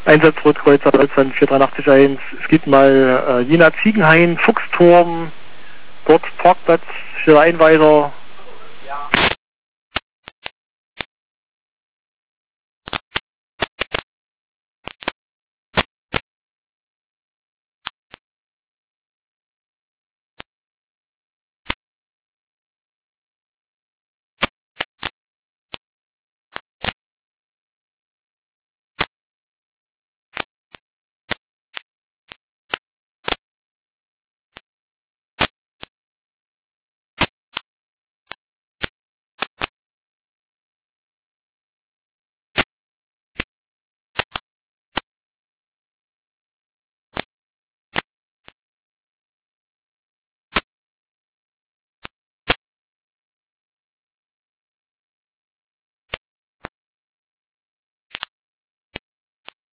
Einsatzrotkreuzer Deutschland 4381. Es gibt mal Jena Ziegenhain, Fuchsturm, dort Parkplatz für Einweiser,